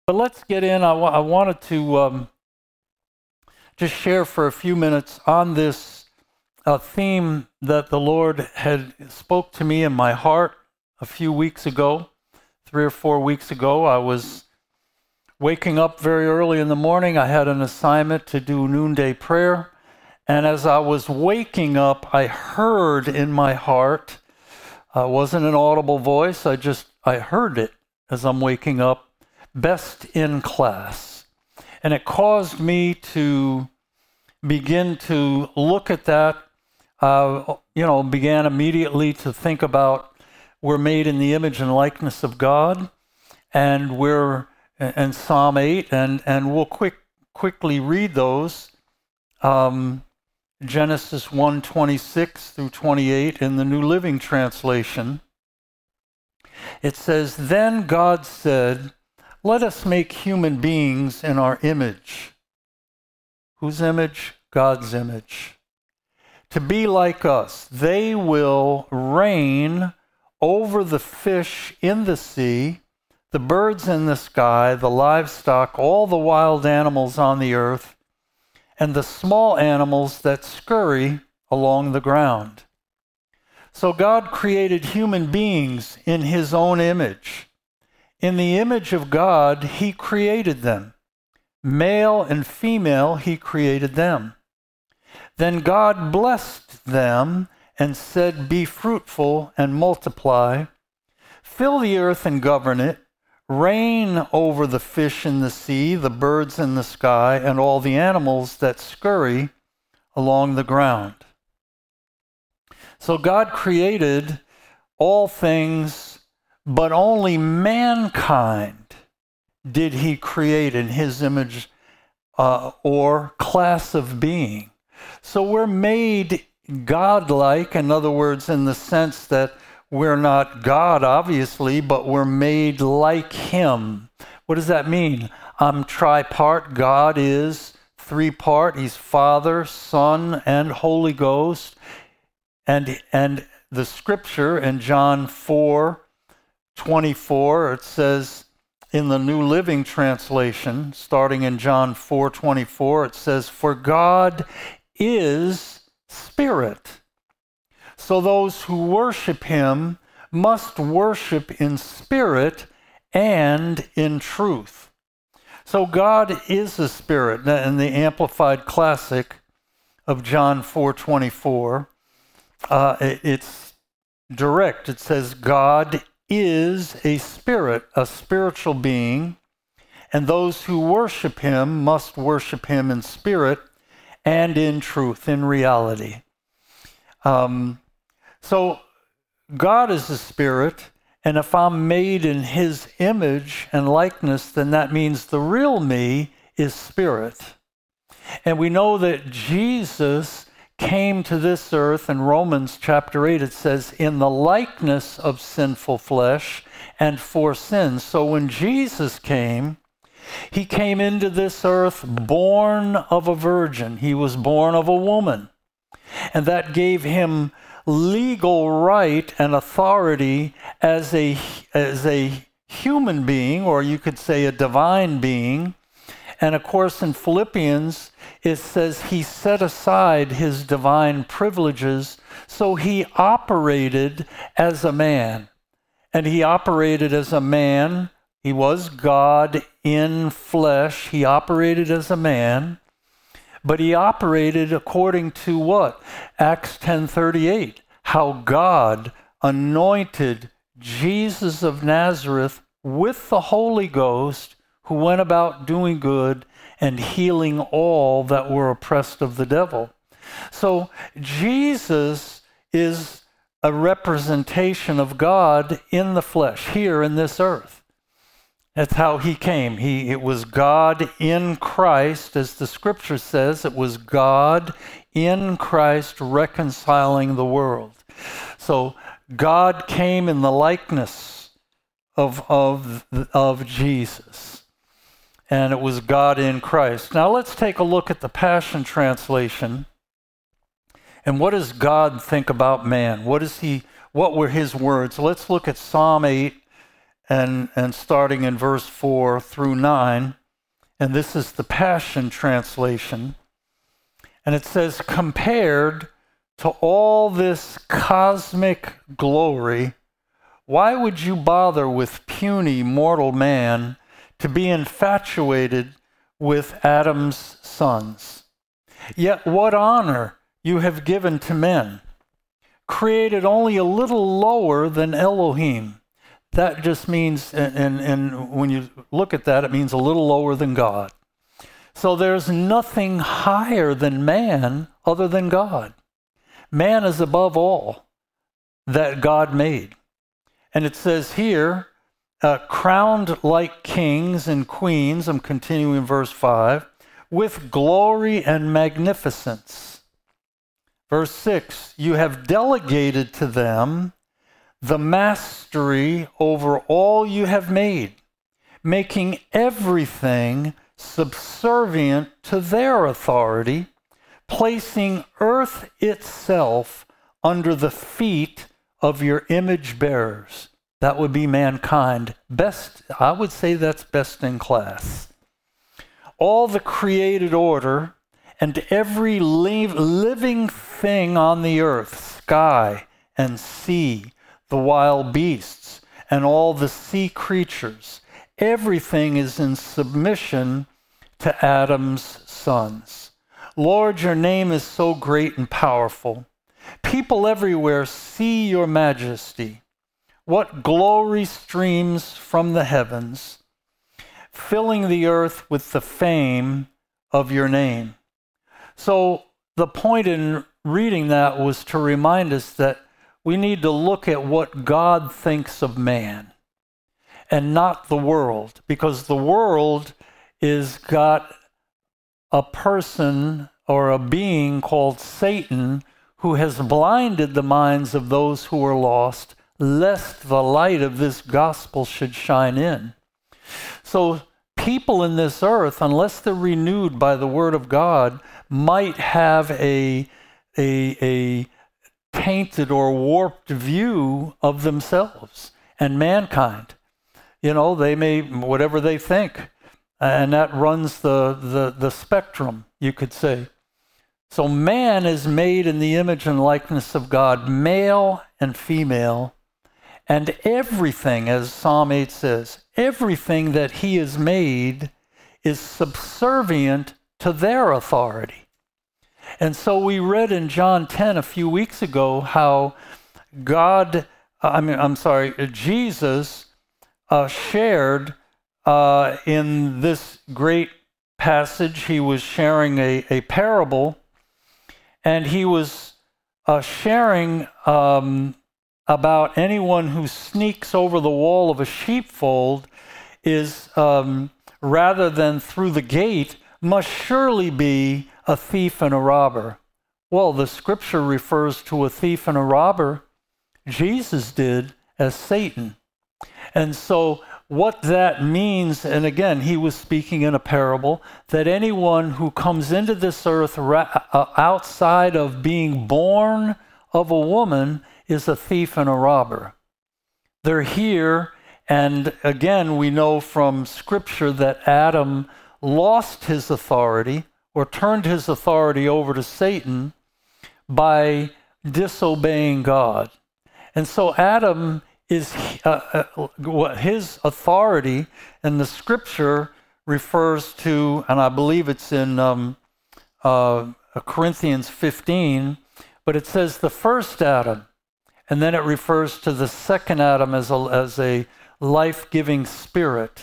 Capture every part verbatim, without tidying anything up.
But let's get in. I, wa- I wanted to um, just share for a few minutes on this uh, theme that the Lord had spoke to me in my heart a few weeks ago, three or four weeks ago. I was waking up very early in the morning. I had an assignment to do noonday prayer. And as I was waking up, I heard in my heart, uh, it wasn't an audible voice, I just, I heard it as I'm waking up, best in class. And it caused me to begin to look at that, uh, you know, began immediately to think about we're made in the image and likeness of God, and we're in Psalm eight, and, and we'll quick quickly read those. Um, Genesis one twenty-six through twenty-eight in the New Living Translation. It says, "Then God said, let us make human beings in our image." Whose image? God's image. "To be like us. They will reign over the fish in the sea, the birds in the sky, the livestock, all the wild animals on the earth, and the small animals that scurry along the ground." So God created human beings in his own image. In the image of God, he created them. Male and female, he created them. Then God blessed them and said, "Be fruitful and multiply, fill the earth and govern it, reign over the fish in the sea, the birds in the sky, and all the animals that scurry along the ground." So God created all things, but only mankind did he create in his image uh, or class of being. So we're made God-like, in other words, in the sense that we're not God, obviously, but we're made like him. What does that mean? I'm tripart. God is three-part. He's Father, Son, and Holy Ghost. And, and the scripture in John four twenty-four, it says in the New Living Translation, starting in John four twenty-four, it says, "For God is spirit. So those who worship him must worship in spirit and in truth." So God is a spirit. In the Amplified Classic of John four twenty-four, uh, it's direct. It says, "God is a spirit, a spiritual being, and those who worship him must worship him in spirit and in truth, in reality." Um, so God is a spirit, and if I'm made in his image and likeness, then that means the real me is spirit. And we know that Jesus came to this earth in Romans chapter eight. It says, "in the likeness of sinful flesh and for sin." So when Jesus came, he came into this earth born of a virgin. He was born of a woman. And that gave him legal right and authority as a, as a human being, or you could say a divine being. And of course, in Philippians, it says he set aside his divine privileges, so he operated as a man. And he operated as a man. He was God in flesh. He operated as a man. But he operated according to what? Acts ten thirty-eight. How God anointed Jesus of Nazareth with the Holy Ghost, who went about doing good and healing all that were oppressed of the devil. So Jesus is a representation of God in the flesh, here in this earth. That's how he came. He, it was God in Christ, as the scripture says, it was God in Christ reconciling the world. So God came in the likeness of, of, of Jesus. And it was God in Christ. Now let's take a look at the Passion Translation. And what does God think about man? What is he? What were his words? Let's look at Psalm eight and, and starting in verse four through nine. And this is the Passion Translation. And it says, compared to all this cosmic glory, why would you bother with puny mortal man to be infatuated with Adam's sons? Yet what honor you have given to men, created only a little lower than Elohim. That just means, and, and, and when you look at that, it means a little lower than God. So there's nothing higher than man other than God. Man is above all that God made. And it says here, uh, crowned like kings and queens, I'm continuing verse five, with glory and magnificence. Verse six, you have delegated to them the mastery over all you have made, making everything subservient to their authority, placing earth itself under the feet of your image bearers. That would be mankind. Best, I would say that's best in class. All the created order and every liv- living thing on the earth, sky and sea, the wild beasts, and all the sea creatures, everything is in submission to Adam's sons. Lord, your name is so great and powerful. People everywhere see your majesty. What glory streams from the heavens, filling the earth with the fame of your name. So the point in reading that was to remind us that we need to look at what God thinks of man and not the world, because the world is got a person or a being called Satan who has blinded the minds of those who are lost, lest the light of this gospel should shine in. So people in this earth, unless they're renewed by the word of God, might have a, a, a tainted or warped view of themselves and mankind. You know, they may, whatever they think, and that runs the, the, the spectrum, you could say. So man is made in the image and likeness of God, male and female, and everything, as Psalm eight says, everything that he is made is subservient to their authority. And so we read in John ten a few weeks ago how God, I mean, I'm sorry, Jesus uh, shared uh, in this great passage, he was sharing a, a parable, and he was uh, sharing um, about anyone who sneaks over the wall of a sheepfold is, um, rather than through the gate, must surely be a thief and a robber. Well, the scripture refers to a thief and a robber. Jesus did as Satan. And so what that means, and again, he was speaking in a parable, that anyone who comes into this earth ra- uh, outside of being born of a woman is a thief and a robber. They're here, and again, we know from scripture that Adam lost his authority or turned his authority over to Satan by disobeying God. And so Adam is, uh, uh, his authority, and the scripture refers to, and I believe it's in um, uh, Corinthians fifteen, but it says the first Adam, and then it refers to the second Adam as a, as a life-giving spirit.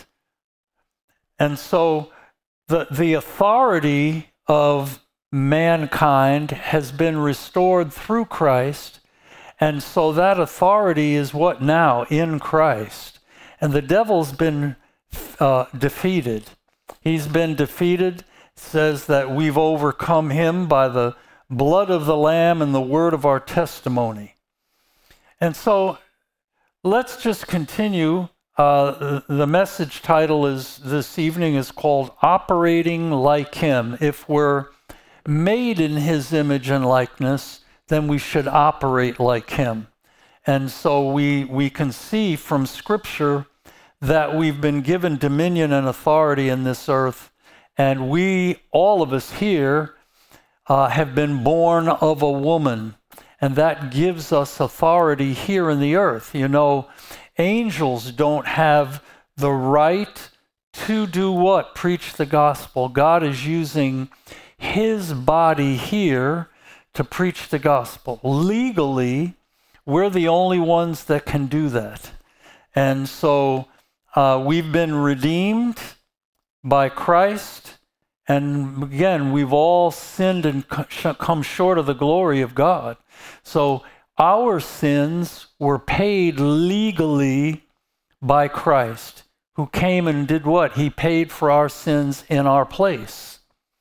And so the, the authority of mankind has been restored through Christ. And so that authority is what now? In Christ. And the devil's been uh, defeated. He's been defeated. It says that we've overcome him by the blood of the Lamb and the word of our testimony. And so let's just continue. Uh, the message title is this evening is called Operating Like Him. If we're made in his image and likeness, then we should operate like him. And so we we can see from Scripture that we've been given dominion and authority in this earth, and we, all of us here, uh, have been born of a woman, and that gives us authority here in the earth. You know, angels don't have the right to do what? Preach the gospel. God is using his body here to preach the gospel. Legally, we're the only ones that can do that. And so uh, we've been redeemed by Christ. And again, we've all sinned and come short of the glory of God. So our sins were paid legally by Christ, who came and did what? He paid for our sins in our place.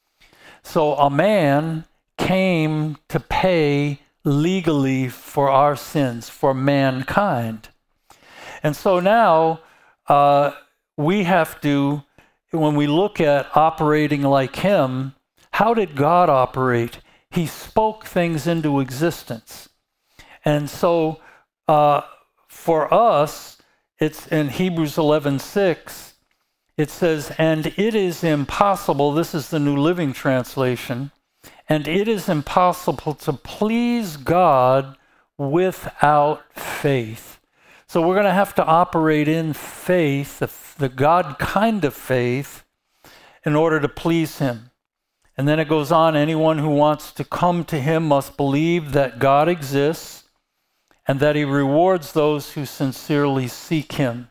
So a man came to pay legally for our sins, for mankind. And so now uh, we have to, when we look at operating like him, how did God operate? He spoke things into existence. And so uh, for us, it's in Hebrews eleven six, it says, and it is impossible, this is the New Living Translation, and it is impossible to please God without faith. So we're going to have to operate in faith, the, the God kind of faith, in order to please him. And then it goes on, anyone who wants to come to him must believe that God exists and that he rewards those who sincerely seek him.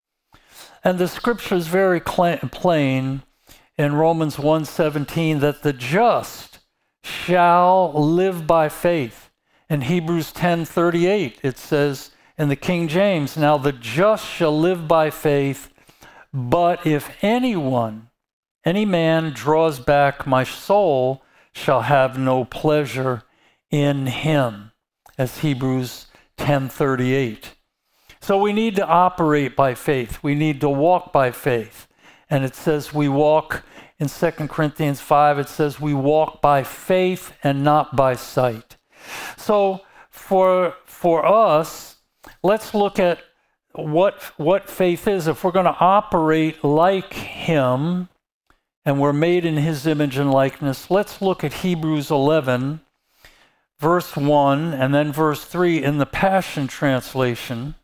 And the scripture is very plain in Romans one seventeen that the just shall live by faith. In Hebrews ten thirty-eight, it says in the King James, now the just shall live by faith, but if anyone, any man draws back, my soul shall have no pleasure in him, as Hebrews ten thirty-eight. So we need to operate by faith. We need to walk by faith. And it says we walk, in Second Corinthians five, it says we walk by faith and not by sight. So for, for us, let's look at what, what faith is. If we're going to operate like him, and we're made in his image and likeness, let's look at Hebrews eleven, verse one, and then verse three in the Passion Translation.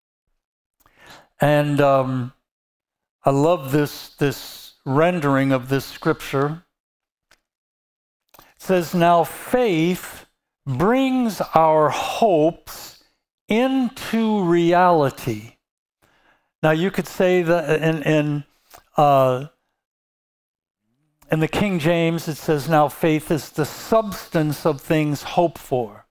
And um, I love this, this rendering of this scripture. It says, now faith brings our hopes into reality. Now you could say that in, in, uh, in the King James, it says, now faith is the substance of things hoped for.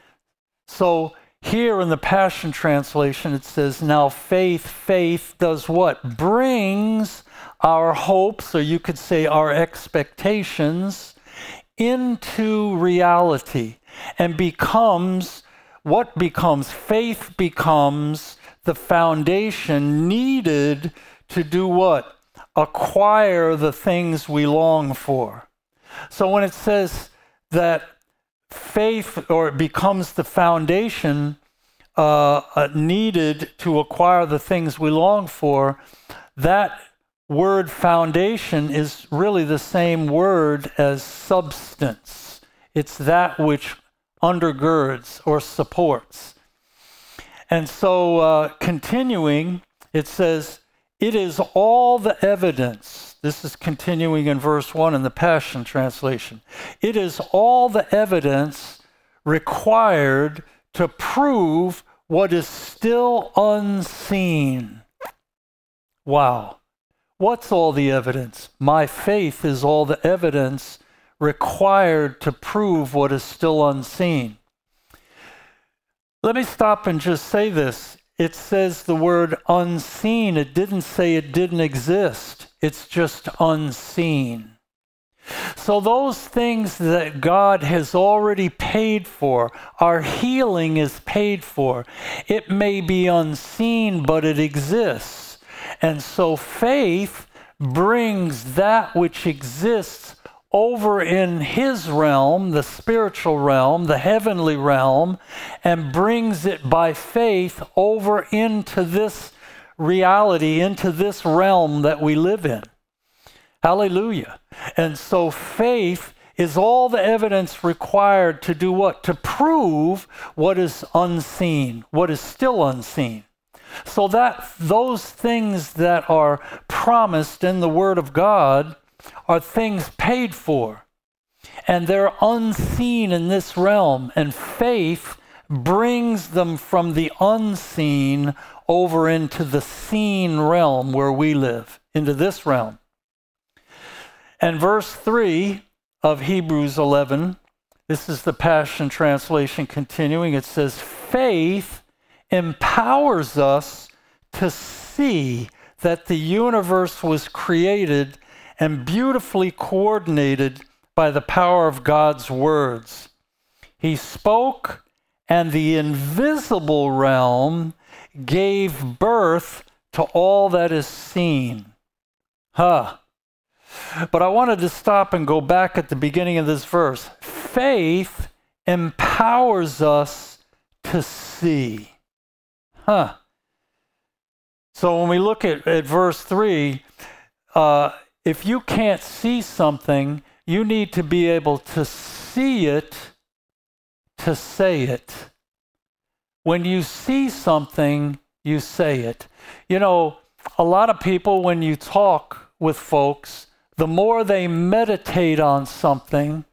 So here in the Passion Translation, it says, now faith, faith does what? Brings our hopes, or you could say our expectations, into reality, and becomes, what becomes? Faith becomes the foundation needed to do what? Acquire the things we long for. So when it says that faith, or it becomes the foundation uh, uh, needed to acquire the things we long for, that word foundation is really the same word as substance. It's that which undergirds or supports. And so uh, continuing, it says, it is all the evidence. This is continuing in verse one in the Passion Translation. It is all the evidence required to prove what is still unseen. Wow. What's all the evidence? My faith is all the evidence required to prove what is still unseen. Let me stop and just say this. It says the word unseen. It didn't say it didn't exist. It's just unseen. So those things that God has already paid for, our healing is paid for. It may be unseen, but it exists. And so faith brings that which exists over in his realm, the spiritual realm, the heavenly realm, and brings it by faith over into this reality into this realm that we live in. Hallelujah. And so faith is all the evidence required to do what? To prove what is unseen, what is still unseen. So that those things that are promised in the Word of God are things paid for. And they're unseen in this realm. And faith brings them from the unseen over into the seen realm where we live, into this realm. And verse three of Hebrews eleven, this is the Passion Translation continuing. It says, faith empowers us to see that the universe was created and beautifully coordinated by the power of God's words. He spoke, and the invisible realm gave birth to all that is seen. Huh. But I wanted to stop and go back at the beginning of this verse. Faith empowers us to see. Huh. So when we look at, at verse three, uh, if you can't see something, you need to be able to see it to say it. When you see something, you say it. You know, a lot of people, when you talk with folks, the more they meditate on something,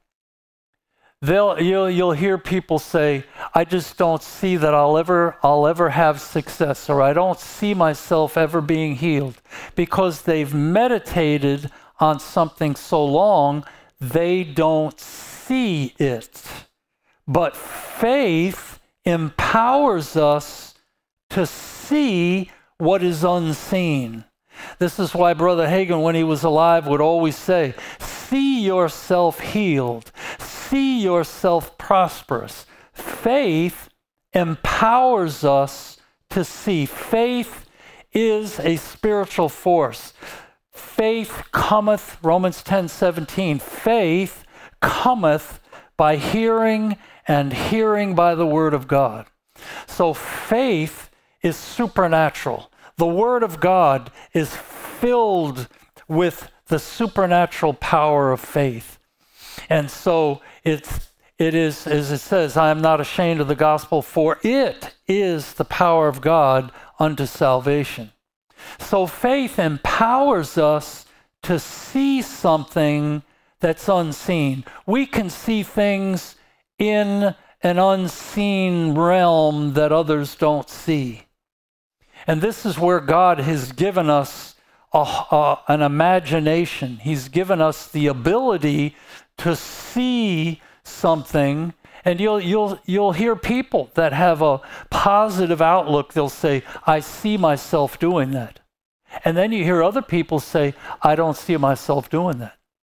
they'll you'll you'll hear people say, "I just don't see that I'll ever I'll ever have success," or "I don't see myself ever being healed," because they've meditated on something so long, they don't see it. But faith empowers us to see what is unseen. This is why Brother Hagin, when he was alive, would always say, see yourself healed, see yourself prosperous. Faith empowers us to see. Faith is a spiritual force. Faith cometh, Romans ten seventeen, faith cometh by hearing, and hearing by the word of God. So faith is supernatural. The Word of God is filled with the supernatural power of faith. And so it's, it is, as it says, I am not ashamed of the gospel, for it is the power of God unto salvation. So faith empowers us to see something that's unseen. We can see things in an unseen realm that others don't see. And this is where God has given us a, a, an imagination. He's given us the ability to see something. And you'll you'll you'll hear people that have a positive outlook. They'll say, "I see myself doing that." And then you hear other people say, "I don't see myself doing that."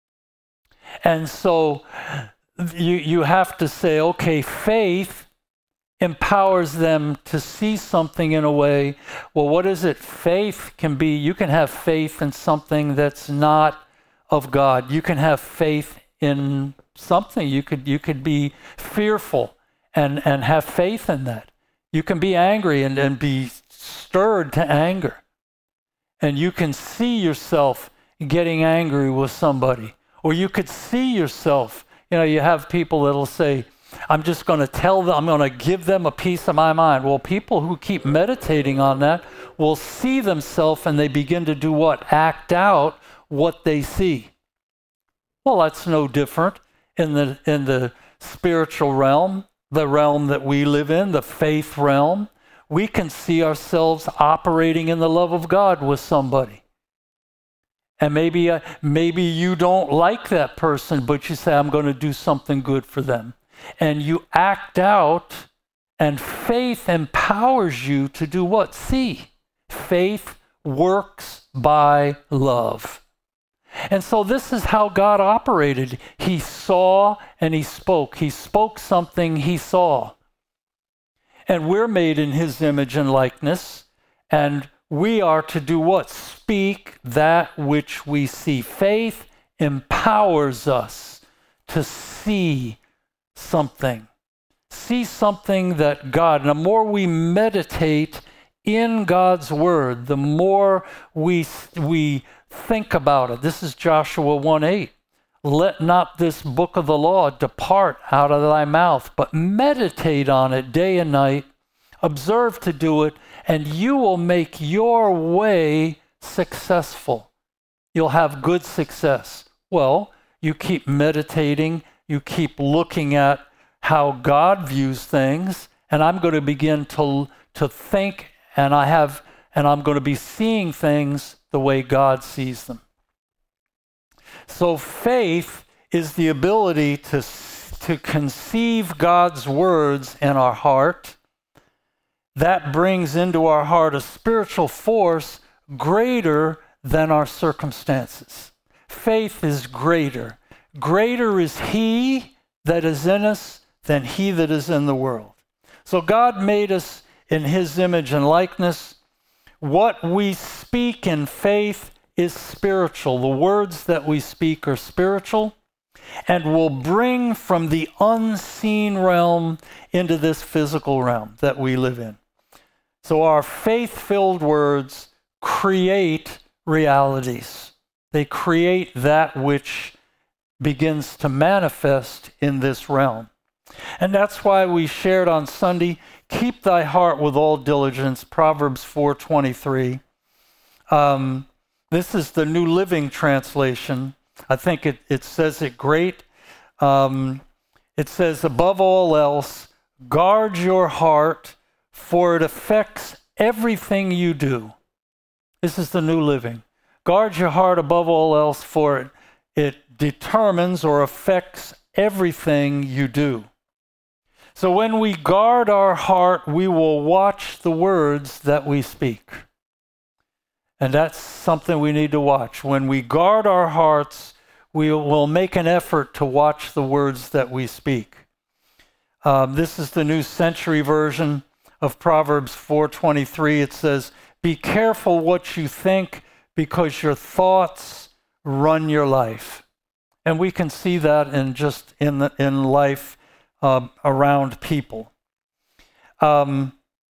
And so you you have to say, okay, faith empowers them to see something in a way. Well, what is it? Faith can be, you can have faith in something that's not of God. You can have faith in something. You could you could be fearful and, and have faith in that. You can be angry and, and be stirred to anger. And you can see yourself getting angry with somebody. Or you could see yourself, you know, you have people that'll say, I'm just going to tell them, I'm going to give them a piece of my mind. Well, people who keep meditating on that will see themselves and they begin to do what? Act out what they see. Well, that's no different in the in the spiritual realm, the realm that we live in, the faith realm. We can see ourselves operating in the love of God with somebody. And maybe uh, maybe you don't like that person, but you say, I'm going to do something good for them. And you act out, and faith empowers you to do what? See. Faith works by love. And so this is how God operated. He saw and he spoke. He spoke something he saw. And we're made in his image and likeness. And we are to do what? Speak that which we see. Faith empowers us to see something. See something that God, and the more we meditate in God's word, the more we, we think about it. This is Joshua one eight. Let not this book of the law depart out of thy mouth, but meditate on it day and night. Observe to do it, and you will make your way successful. You'll have good success. Well, you keep meditating, you keep looking at how God views things, and I'm going to begin to, to think, and I have, and I'm going to be seeing things the way God sees them. So faith is the ability to, to conceive God's words in our heart. That brings into our heart a spiritual force greater than our circumstances. Faith is greater. Greater is He that is in us than he that is in the world. So God made us in His image and likeness. What we speak in faith is spiritual. The words that we speak are spiritual and will bring from the unseen realm into this physical realm that we live in. So our faith-filled words create realities. They create that which begins to manifest in this realm. And that's why we shared on Sunday, keep thy heart with all diligence, Proverbs four twenty-three. Um, this is the New Living Translation. I think it, it says it great. Um, it says, above all else, guard your heart, for it affects everything you do. This is the New Living. Guard your heart above all else, for it, it determines or affects everything you do. So when we guard our heart, we will watch the words that we speak. And that's something we need to watch. When we guard our hearts, we will make an effort to watch the words that we speak. Um, this is the New Century Version of Proverbs four twenty-three. It says, be careful what you think, because your thoughts run your life. And we can see that in just in the, in life uh, around people. Um,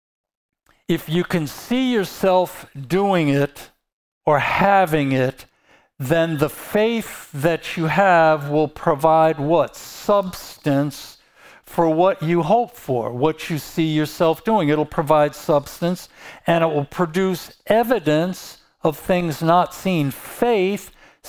if you can see yourself doing it or having it, then the faith that you have will provide what? Substance for what you hope for, what you see yourself doing. It'll provide substance, and it will produce evidence of things not seen. Faith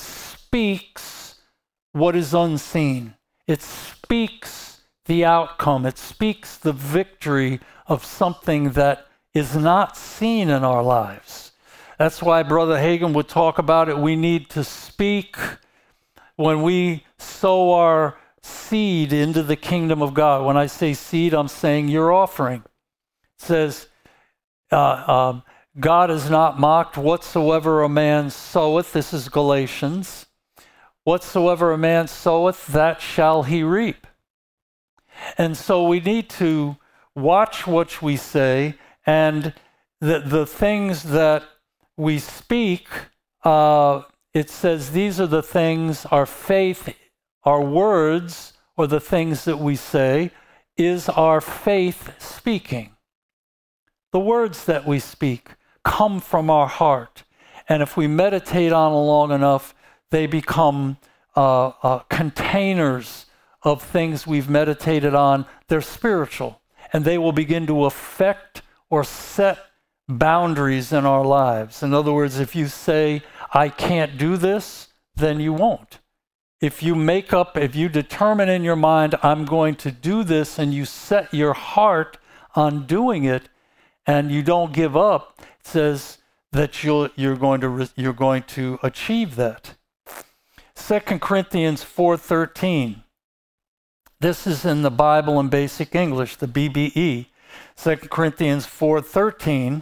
speaks what is unseen. It speaks the outcome. It speaks the victory of something that is not seen in our lives. That's why Brother Hagin would talk about it. We need to speak when we sow our seed into the kingdom of God. When I say seed, I'm saying your offering. It says, uh, um, God is not mocked. Whatsoever a man soweth, this is Galatians, whatsoever a man soweth, that shall he reap. And so we need to watch what we say, and the, the things that we speak, uh, it says these are the things, our faith, our words, or the things that we say, is our faith speaking. The words that we speak come from our heart. And if we meditate on them long enough, they become uh, uh, containers of things we've meditated on. They're spiritual, and they will begin to affect or set boundaries in our lives. In other words, if you say, I can't do this, then you won't. If you make up, if you determine in your mind, I'm going to do this, and you set your heart on doing it, and you don't give up, it says that you'll, you're going to you're going to achieve that. Second Corinthians four thirteen. This is in the Bible in Basic English, the B B E. Second Corinthians four thirteen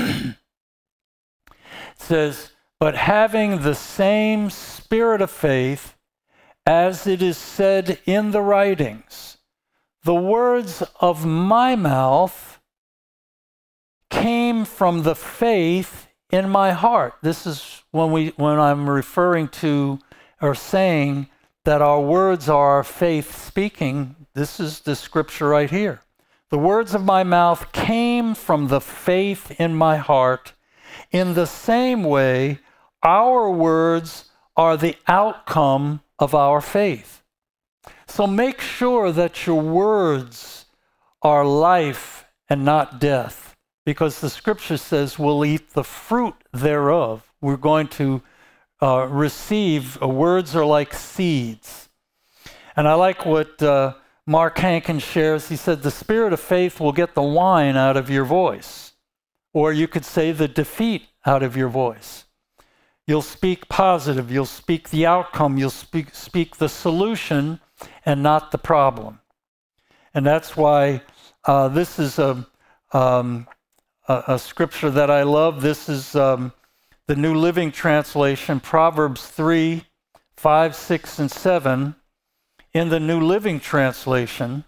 says, but having the same spirit of faith, as it is said in the writings, the words of my mouth came from the faith in my heart. This is when we when I'm referring to or saying that our words are our faith speaking. This is the scripture right here. The words of my mouth came from the faith in my heart. In the same way, our words are the outcome of our faith. So make sure that your words are life and not death, because the scripture says we'll eat the fruit thereof. We're going to uh, receive, uh, words are like seeds. And I like what uh, Mark Hankin shares. He said, the spirit of faith will get the wine out of your voice. Or you could say the defeat out of your voice. You'll speak positive. You'll speak the outcome. You'll speak, speak the solution and not the problem. And that's why uh, this is a, um, a, a scripture that I love. This is um, the New Living Translation, Proverbs three, five, six, and seven. In the New Living Translation,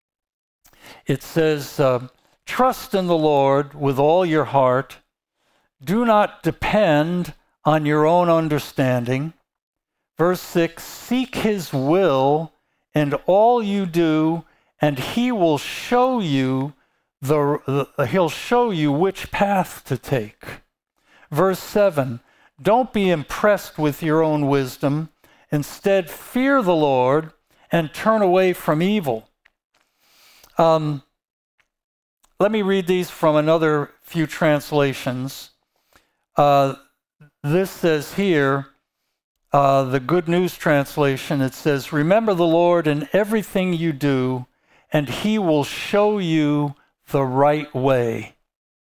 it says, uh, trust in the Lord with all your heart. Do not depend on your own understanding. Verse six, seek his will in all you do, and he will show you the, the he'll show you which path to take. Verse seven, don't be impressed with your own wisdom. Instead, fear the Lord and turn away from evil. Um, let me read these from another few translations. Uh, this says here, uh, the Good News Translation, it says, remember the Lord in everything you do, and he will show you the right way.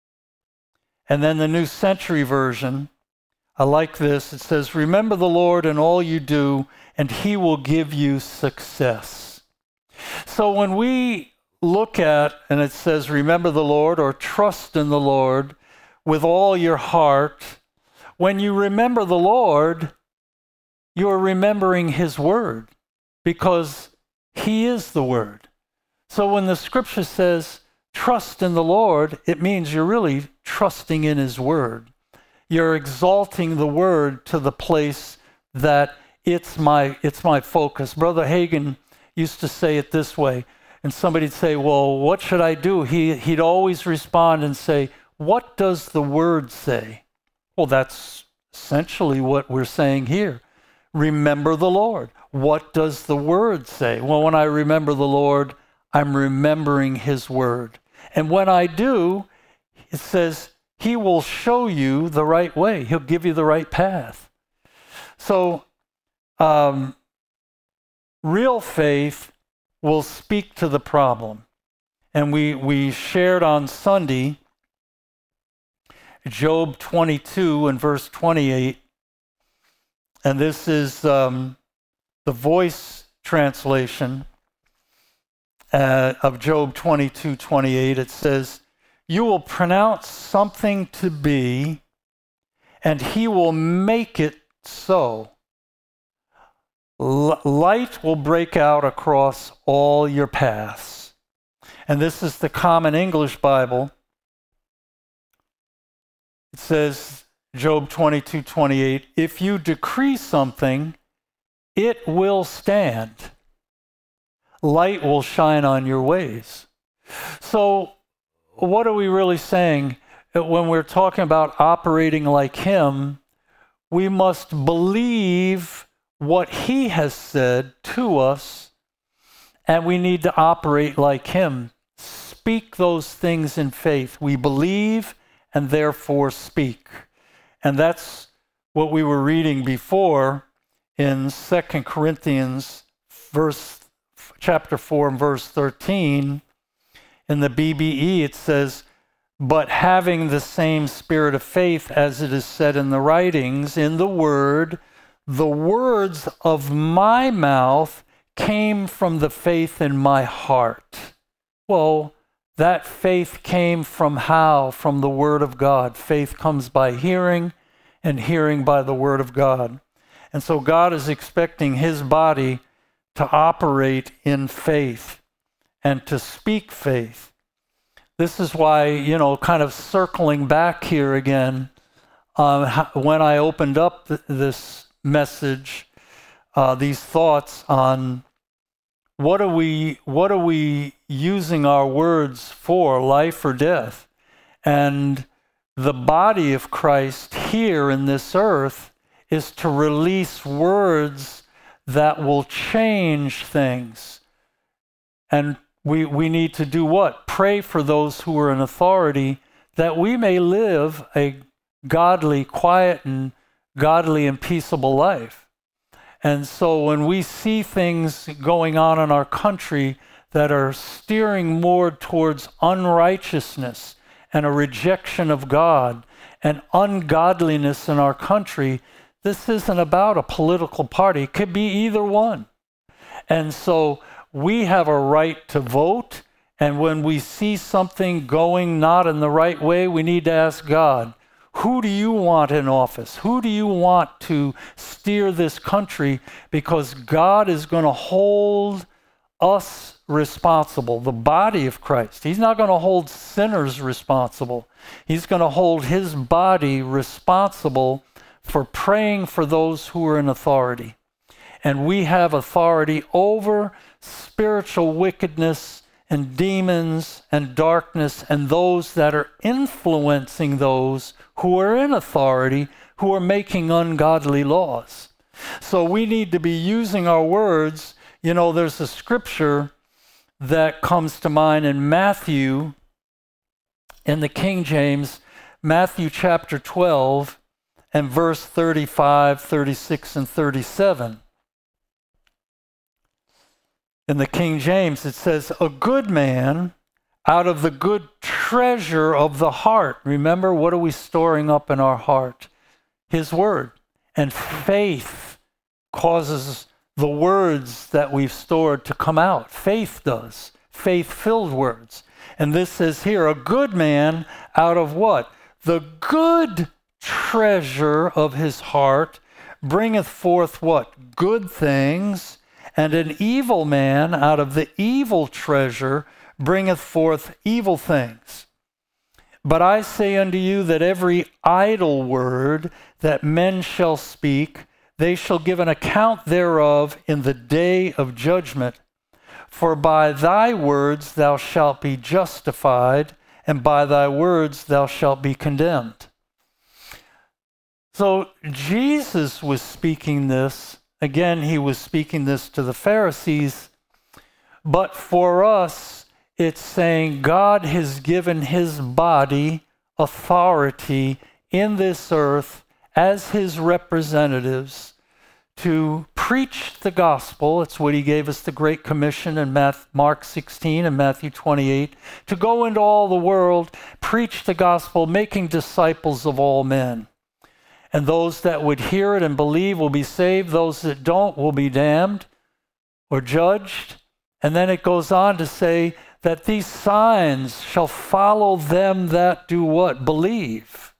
And then the New Century Version, I like this. It says, remember the Lord in all you do, and he will give you success. So when we look at, and it says, remember the Lord, or trust in the Lord with all your heart, when you remember the Lord, you're remembering his word, because he is the word. So when the scripture says, trust in the Lord, it means you're really trusting in his word. You're exalting the word to the place that it's my it's my focus. Brother Hagin used to say it this way, and somebody'd say, well, what should I do? He, he'd always respond and say, what does the word say? Well, that's essentially what we're saying here. Remember the Lord. What does the word say? Well, when I remember the Lord, I'm remembering his word. And when I do, it says, he will show you the right way. He'll give you the right path. So, um, real faith will speak to the problem. And we, we shared on Sunday, Job twenty-two and verse twenty-eight. And this is um, the Voice translation uh, of Job twenty-two twenty-eight. It says, you will pronounce something to be, and he will make it so. L- light will break out across all your paths. And this is the Common English Bible. It says, Job twenty-two twenty-eight, if you decree something, it will stand. Light will shine on your ways. So, what are we really saying? When we're talking about operating like him, we must believe what he has said to us, and we need to operate like him. Speak those things in faith. We believe and therefore speak. And that's what we were reading before in Second Corinthians verse, chapter four and verse thirteen. In the B B E it says, but having the same spirit of faith as it is said in the writings, in the word, the words of my mouth came from the faith in my heart. Well, that faith came from how? From the word of God. Faith comes by hearing, and hearing by the word of God. And so God is expecting his body to operate in faith and to speak faith. This is why, you know, kind of circling back here again, uh, when I opened up th- this message, uh, these thoughts on what are we what are we using our words for, life or death? And the body of Christ here in this earth is to release words that will change things. And we we need to do what? Pray for those who are in authority, that we may live a godly, quiet, and godly and peaceable life. And so when we see things going on in our country that are steering more towards unrighteousness and a rejection of God and ungodliness in our country, this isn't about a political party. It could be either one. And so we have a right to vote, and when we see something going not in the right way, we need to ask God, who do you want in office? Who do you want to steer this country? Because God is going to hold us responsible, the body of Christ. He's not going to hold sinners responsible. He's going to hold his body responsible for praying for those who are in authority. And we have authority over spiritual wickedness and demons and darkness and those that are influencing those who are in authority, who are making ungodly laws. So we need to be using our words. You know, there's a scripture that comes to mind in Matthew, in the King James, Matthew chapter twelve and verse thirty-five, thirty-six, and thirty-seven. In the King James, it says, a good man out of the good treasure of the heart. Remember, what are we storing up in our heart? His word. And faith causes the words that we've stored to come out. Faith does. Faith-filled words. And this says here, a good man out of what? The good treasure of his heart bringeth forth what? Good things. And an evil man out of the evil treasure bringeth forth evil things. But I say unto you that every idle word that men shall speak, they shall give an account thereof in the day of judgment. For by thy words thou shalt be justified, and by thy words thou shalt be condemned. So Jesus was speaking this. Again, he was speaking this to the Pharisees. But for us, it's saying God has given his body authority in this earth as his representatives to preach the gospel. It's what he gave us the Great Commission in Mark sixteen and Matthew twenty-eight, to go into all the world, preach the gospel, making disciples of all men. And those that would hear it and believe will be saved. Those that don't will be damned or judged. And then it goes on to say that these signs shall follow them that do what? Believe.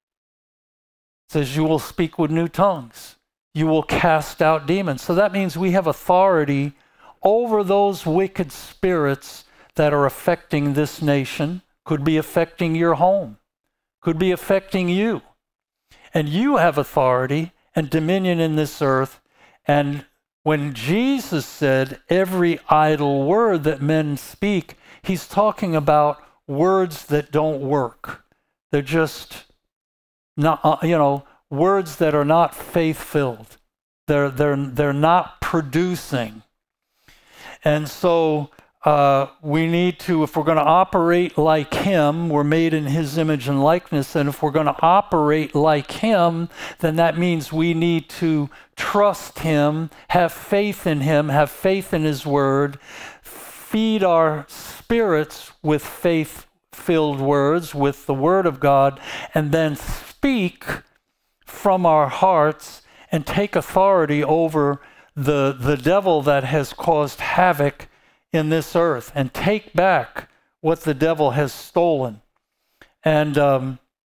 It says you will speak with new tongues. You will cast out demons. So that means we have authority over those wicked spirits that are affecting this nation, could be affecting your home, could be affecting you. And you have authority and dominion in this earth. And when Jesus said every idle word that men speak, he's talking about words that don't work. They're just not, uh, you know, words that are not faith-filled. They're, they're, they're not producing. And so uh, we need to, if we're going to operate like him, we're made in his image and likeness, and if we're going to operate like him, then that means we need to trust him, have faith in him, have faith in his word, feed our spirits with faith-filled words, with the word of God, and then speak from our hearts and take authority over the, the devil that has caused havoc in this earth, and take back what the devil has stolen. And um,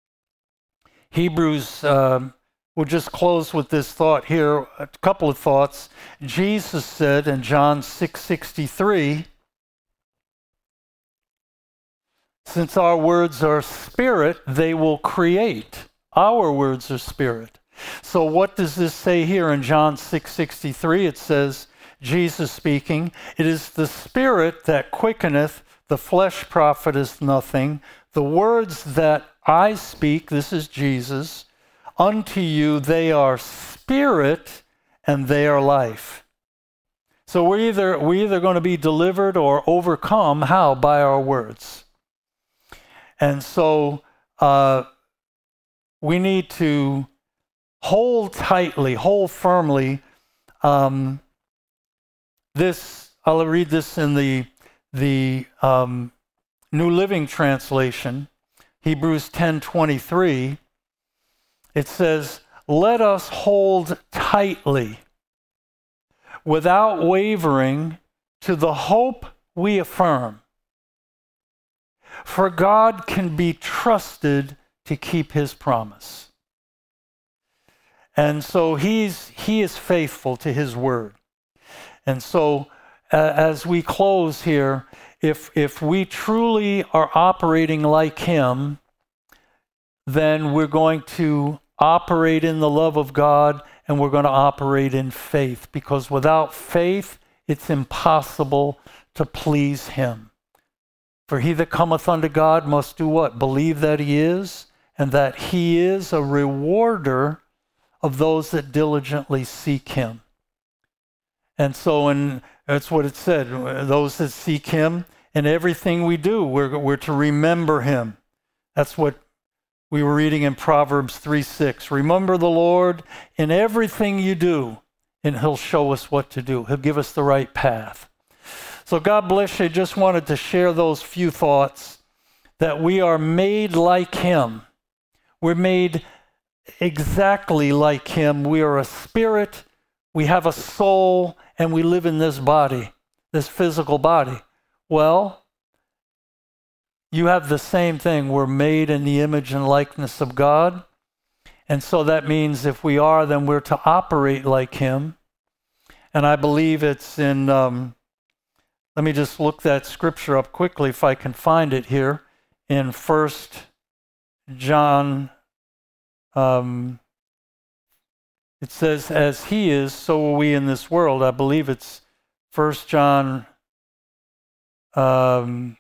Hebrews, um, we'll just close with this thought here, a couple of thoughts. Jesus said in John six sixty-three, since our words are spirit, they will create. Our words are spirit. So what does this say here in John six sixty-three? It says, Jesus speaking. It is the Spirit that quickeneth, the flesh profiteth nothing. The words that I speak, this is Jesus, unto you, they are spirit and they are life. So we're either, we're either going to be delivered or overcome. How? By our words. And so uh, we need to hold tightly, hold firmly. Um, this, I'll read this in the, the um, New Living Translation, Hebrews ten twenty-three. It says, let us hold tightly, without wavering, to the hope we affirm. For God can be trusted to keep his promise. And so he's, he is faithful to his word. And so uh, as we close here, if, if we truly are operating like him, then we're going to operate in the love of God, and we're going to operate in faith, because without faith, it's impossible to please him. For he that cometh unto God must do what? Believe that he is, and that he is a rewarder of those that diligently seek him. And so, and that's what it said, those that seek him, in everything we do, we're, we're to remember him. That's what we were reading in Proverbs three six. Remember the Lord in everything you do, and he'll show us what to do. He'll give us the right path. So God bless you. Just wanted to share those few thoughts, that we are made like him. We're made exactly like him. We are a spirit, we have a soul, and we live in this body, this physical body. Well, you have the same thing. We're made in the image and likeness of God. And so that means if we are, then we're to operate like him. And I believe it's in, um, let me just look that scripture up quickly if I can find it here, in First John. Um, it says, as he is, so are we in this world. I believe it's First John um,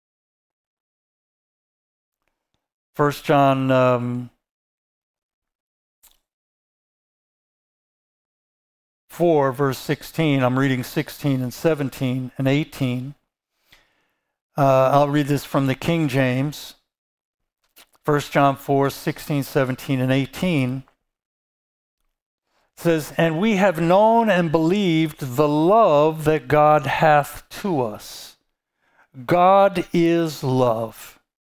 First John um, four, verse sixteen. I'm reading sixteen and seventeen and eighteen. Uh, I'll read this from the King James. First John four, sixteen, seventeen, and eighteen. It says, and we have known and believed the love that God hath to us. God is love.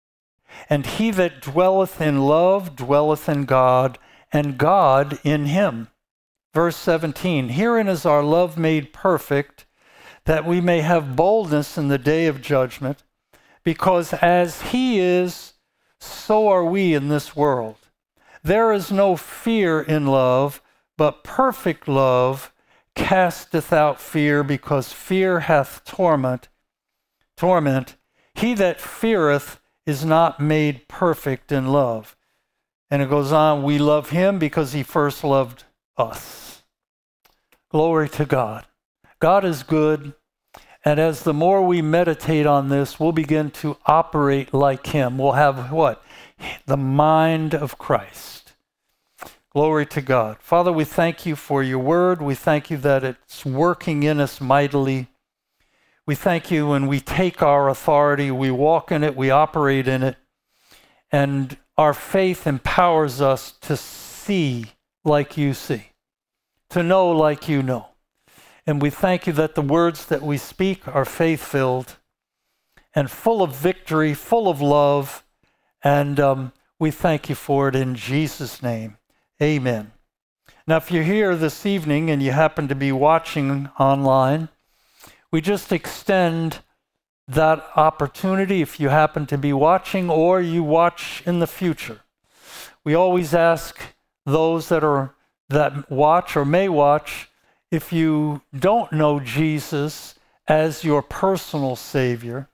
And he that dwelleth in love dwelleth in God, and God in him. Verse seventeen, herein is our love made perfect, that we may have boldness in the day of judgment, because as he is, so are we in this world. There is no fear in love, but perfect love casteth out fear, because fear hath torment. Torment. He that feareth is not made perfect in love. And it goes on, we love him because he first loved us. Glory to God. God is good. And as the more we meditate on this, we'll begin to operate like him. We'll have what? The mind of Christ. Glory to God. Father, we thank you for your word. We thank you that it's working in us mightily. We thank you when we take our authority, we walk in it, we operate in it, and our faith empowers us to see like you see, to know like you know. And we thank you that the words that we speak are faith-filled and full of victory, full of love, and um, we thank you for it in Jesus' name. Amen. Now, if you're here this evening and you happen to be watching online, we just extend that opportunity if you happen to be watching or you watch in the future. We always ask those that are that watch or may watch, if you don't know Jesus as your personal Savior,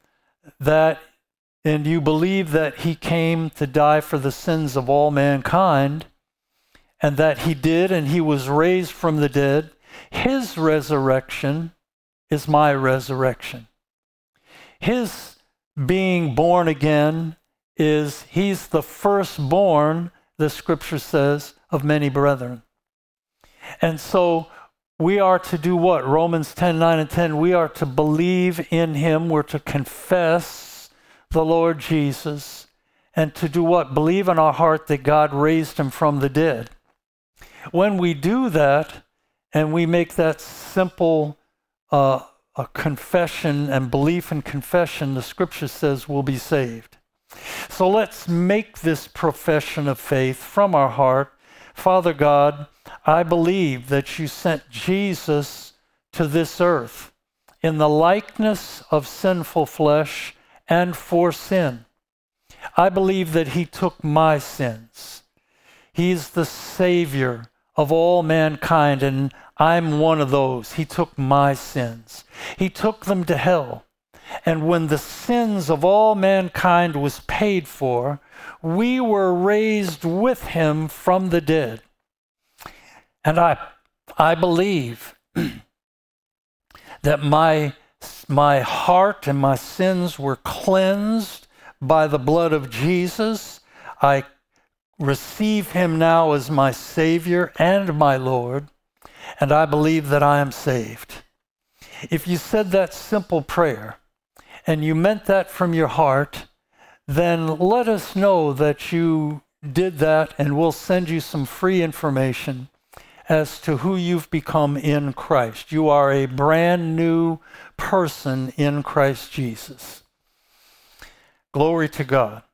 that and you believe that he came to die for the sins of all mankind, and that he did, and he was raised from the dead, His resurrection is my resurrection. His being born again is, he's the firstborn, the scripture says, of many brethren. And so we are to do what? Romans ten, nine and ten. We are to believe in him. We're to confess the Lord Jesus. And to do what? Believe in our heart that God raised him from the dead. When we do that, and we make that simple uh, a confession and belief in confession, the scripture says we'll be saved. So let's make this profession of faith from our heart. Father God, I believe that you sent Jesus to this earth in the likeness of sinful flesh and for sin. I believe that he took my sins. He's the Savior of all mankind, and I'm one of those. He took my sins. He took them to hell. And when the sins of all mankind was paid for, we were raised with him from the dead. And I, I believe that my, my heart and my sins were cleansed by the blood of Jesus. I receive him now as my Savior and my Lord, and I believe that I am saved. If you said that simple prayer, and you meant that from your heart, then let us know that you did that, and we'll send you some free information as to who you've become in Christ. You are a brand new person in Christ Jesus. Glory to God.